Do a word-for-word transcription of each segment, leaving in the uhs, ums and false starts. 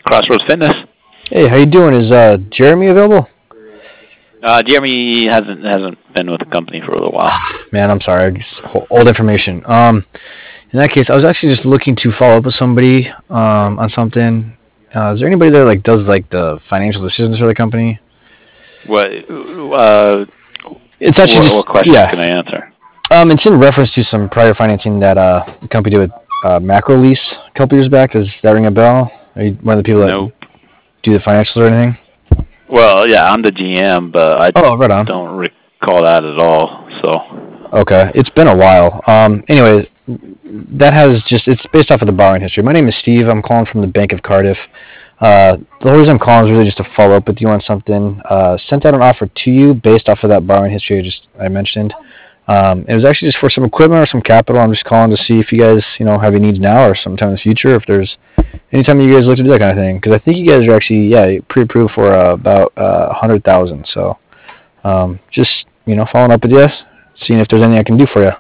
Crossroads Fitness. Hey, how you doing? Is uh, Jeremy available? Uh, Jeremy hasn't hasn't been with the company for a little while. Man, I'm sorry. Just old information. Um, in that case, I was actually just looking to follow up with somebody um, on something. Uh, is there anybody that like does like the financial decisions for the company? What? Uh, It's actually what, just what questions yeah. can I answer? Um, it's in reference to some prior financing that uh the company did with uh, Macro Lease a couple years back. Does that ring a bell? Are you one of the people that Nope. do the financials or anything? Well, yeah, I'm the G M, but I Oh, right on. don't recall that at all. So. Okay, it's been a while. Um, anyway, that has just it's based off of the borrowing history. My name is Steve. I'm calling from the Bank of Cardiff. Uh, the whole reason I'm calling is really just to follow up with you on something. Uh, sent out an offer to you based off of that borrowing history I just I mentioned. Um, it was actually just for some equipment or some capital. I'm just calling to see if you guys, you know, have any needs now or sometime in the future. If there's anytime you guys look to do that kind of thing, because I think you guys are actually, yeah, pre-approved for uh, about uh, a hundred thousand. So, um, just you know, following up with you, seeing if there's anything I can do for you.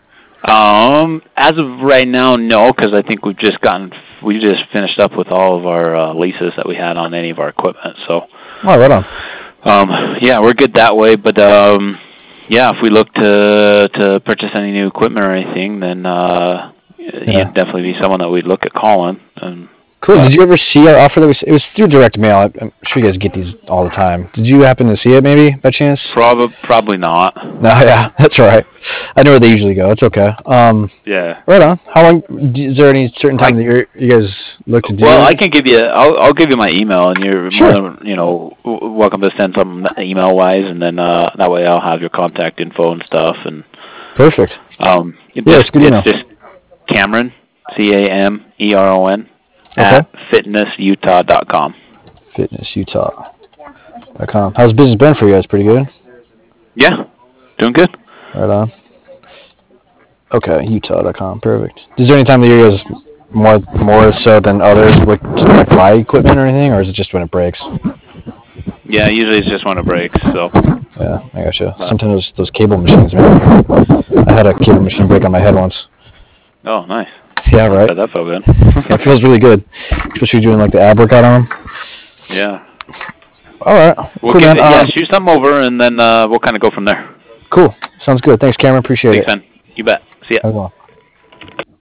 Um, as of right now, no, because I think we've just gotten we just finished up with all of our uh, leases that we had on any of our equipment. So. Oh, right on. Um, yeah, we're good that way, but um. Yeah, if we look to to purchase any new equipment or anything, then uh, Yeah. he'd definitely be someone that we'd look at calling. And, Cool. but, Did you ever see our offer that was? It was through direct mail. I'm sure you guys get these all the time. Did you happen to see it, maybe by chance? Prob- probably not. No, yeah, that's all right. I know where they usually go. It's okay. Um, Yeah. right on. How long? Is there any certain time that you're, you guys look to do? Well, it? I can give you. I'll I'll give you my email, and you're Sure. more than, you know welcome to send something email wise, and then uh, that way I'll have your contact info and stuff. And perfect. um, Yeah, just, it's good email. It's just Cameron, C A M E R O N, Okay. at fitness utah dot com. fitness utah dot com. How's business been for you guys? Pretty good. Yeah, doing good. Right on. Okay, utah dot com. Perfect. Is there any time that you guys more more so than others like to like buy equipment or anything, or is it just when it breaks? Yeah, usually it's just when it breaks. So. Yeah, I gotcha. Sometimes those, those cable machines, man. I had a cable machine break on my head once. Oh, nice. Yeah, right. Bet that felt good. Yeah, it feels really good, especially doing like the ab workout on them. Yeah. All right. We'll cool, give man. it, yeah, Um, shoot something over, and then uh, we'll kind of go from there. cool. Sounds good. Thanks, Cameron. Appreciate Thanks, it. man. You bet. See ya. As well.